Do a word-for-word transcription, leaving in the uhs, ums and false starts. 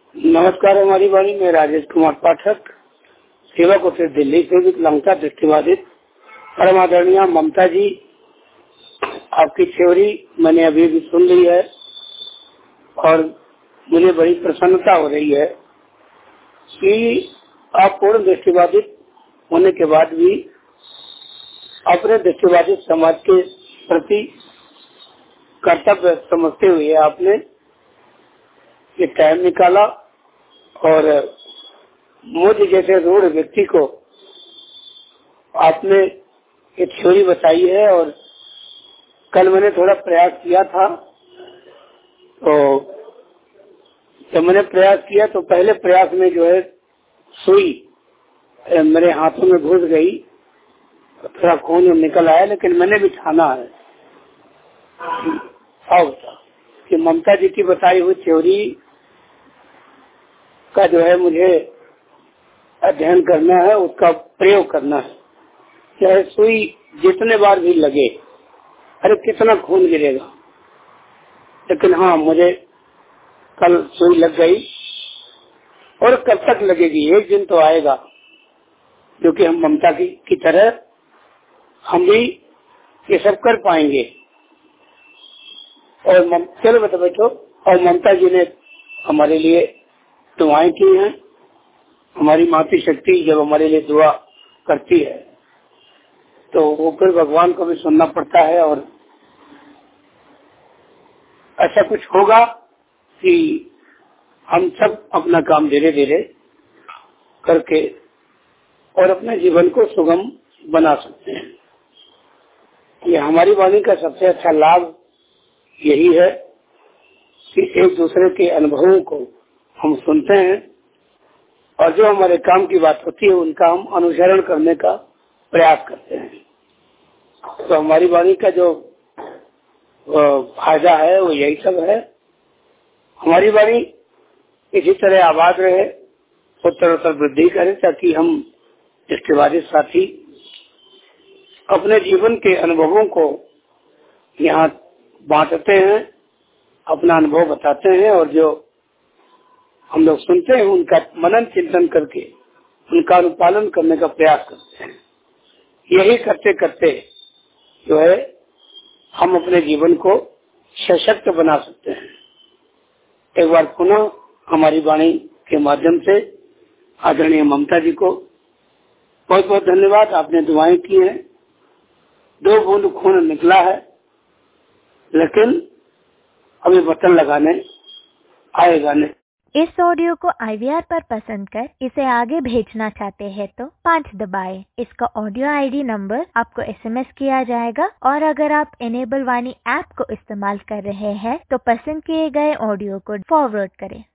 नमस्कार। हमारी वाणी में राजेश कुमार पाठक, सेवक उत्तर दिल्ली से विकलांगता दृष्टिबाधित। परम आदरणीय ममता जी, आपकी थ्योरी मैंने अभी भी सुन ली है और मुझे बड़ी प्रसन्नता हो रही है कि आप पूर्ण दृष्टिबाधित होने के बाद भी अपने दृष्टिबाधित समाज के प्रति कर्तव्य समझते हुए आपने ये टाइम निकाला और मुझे जैसे रूढ़ व्यक्ति को आपने ये थ्योरी बताई है। और कल मैंने थोड़ा प्रयास किया था, तो जब मैंने प्रयास किया तो पहले प्रयास में जो है सुई मेरे हाथों में घुस गई, थोड़ा खून निकल आया, लेकिन मैंने भी ठाना है अब कि ममता जी की बताई हुई थ्योरी का जो है मुझे अध्ययन करना है, उसका प्रयोग करना है। चाहे सुई जितने बार भी लगे, अरे कितना खून गिरेगा, लेकिन हाँ मुझे कल सुई लग गई और कब तक लगेगी, एक दिन तो आएगा जो कि हम ममता की, की तरह हम भी ये सब कर पाएंगे। और मम, चलो बता बैठो। और ममता जी ने हमारे लिए दुआएं की हैं। हमारी मातृ शक्ति जब हमारे लिए दुआ करती है तो वो फिर भगवान को भी सुनना पड़ता है। और ऐसा कुछ होगा कि हम सब अपना काम धीरे धीरे करके और अपने जीवन को सुगम बना सकते हैं। ये हमारी वाणी का सबसे अच्छा लाभ यही है कि एक दूसरे के अनुभवों को हम सुनते हैं और जो हमारे काम की बात होती है उनका हम अनुसरण करने का प्रयास करते हैं। तो हमारी वाणी का जो फायदा है वो यही सब है। हमारी वाणी इसी तरह आबाद रहे, उत्तरोत्तर वृद्धि करे, ताकि हम दृष्टिबाधित साथी अपने जीवन के अनुभवों को यहाँ बांटते हैं, अपना अनुभव बताते हैं और जो हम लोग सुनते हैं उनका मनन चिंतन करके उनका अनुपालन करने का प्रयास करते हैं। यही करते करते जो है हम अपने जीवन को सशक्त बना सकते हैं। एक बार पुनः हमारी वाणी के माध्यम से आदरणीय ममता जी को बहुत बहुत धन्यवाद। आपने दुआएं की हैं, दो बूंद खून निकला है, लेकिन अभी बटन लगाने आएगा नहीं। इस ऑडियो को आई वी आर पर पसंद कर इसे आगे भेजना चाहते हैं तो पाँच दबाएं। इसका ऑडियो आई डी नंबर आपको एस एम एस किया जाएगा। और अगर आप इनेबल वाणी ऐप को इस्तेमाल कर रहे हैं तो पसंद किए गए ऑडियो को फॉरवर्ड करें।